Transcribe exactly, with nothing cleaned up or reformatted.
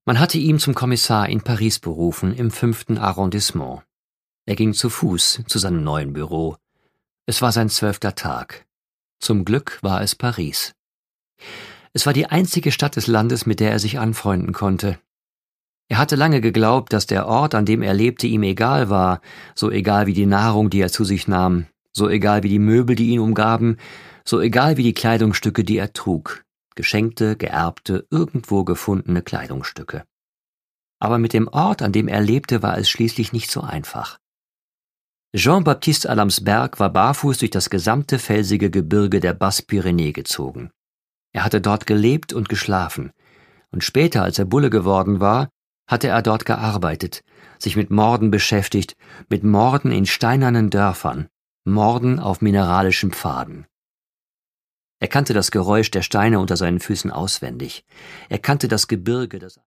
Man hatte ihn zum Kommissar in Paris berufen, im fünften Arrondissement. Er ging zu Fuß zu seinem neuen Büro. Es war sein zwölfter Tag. Zum Glück war es Paris. Es war die einzige Stadt des Landes, mit der er sich anfreunden konnte. Er hatte lange geglaubt, dass der Ort, an dem er lebte, ihm egal war, so egal wie die Nahrung, die er zu sich nahm, so egal wie die Möbel, die ihn umgaben, so egal wie die Kleidungsstücke, die er trug, geschenkte, geerbte, irgendwo gefundene Kleidungsstücke. Aber mit dem Ort, an dem er lebte, war es schließlich nicht so einfach. Jean-Baptiste Alamsberg war barfuß durch das gesamte felsige Gebirge der Basse-Pyrénées gezogen. Er hatte dort gelebt und geschlafen, und später, als er Bulle geworden war, hatte er dort gearbeitet, sich mit Morden beschäftigt, mit Morden in steinernen Dörfern, Morden auf mineralischen Pfaden. Er kannte das Geräusch der Steine unter seinen Füßen auswendig. Er kannte das Gebirge, das